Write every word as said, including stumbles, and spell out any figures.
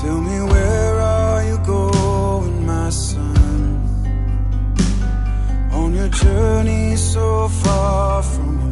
Tell me, where are you going, my son? On your journey so far from home.